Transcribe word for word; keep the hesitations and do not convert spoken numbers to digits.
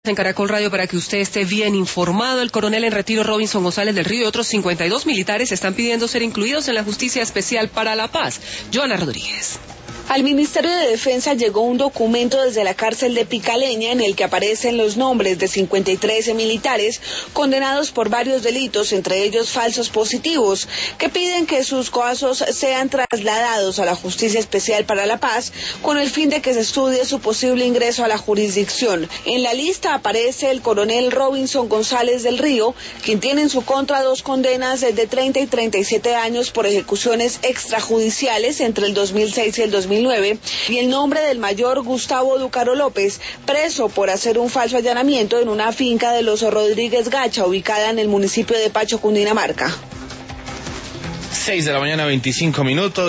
En Caracol Radio, para que usted esté bien informado, el coronel en retiro Robinson González del Río y otros cincuenta y dos militares están pidiendo ser incluidos en la Justicia Especial para la Paz. Joana Rodríguez. Al Ministerio de Defensa llegó un documento desde la cárcel de Picaleña en el que aparecen los nombres de cincuenta y tres militares condenados por varios delitos, entre ellos falsos positivos, que piden que sus casos sean trasladados a la Justicia Especial para la Paz con el fin de que se estudie su posible ingreso a la jurisdicción. En la lista aparece el coronel Robinson González del Río, quien tiene en su contra dos condenas de treinta y treinta y siete años por ejecuciones extrajudiciales entre el dos mil seis y el dos mil nueve, y el nombre del mayor Gustavo Ducaro López, preso por hacer un falso allanamiento en una finca de los Rodríguez Gacha, ubicada en el municipio de Pacho, Cundinamarca. seis de la mañana, veinticinco minutos.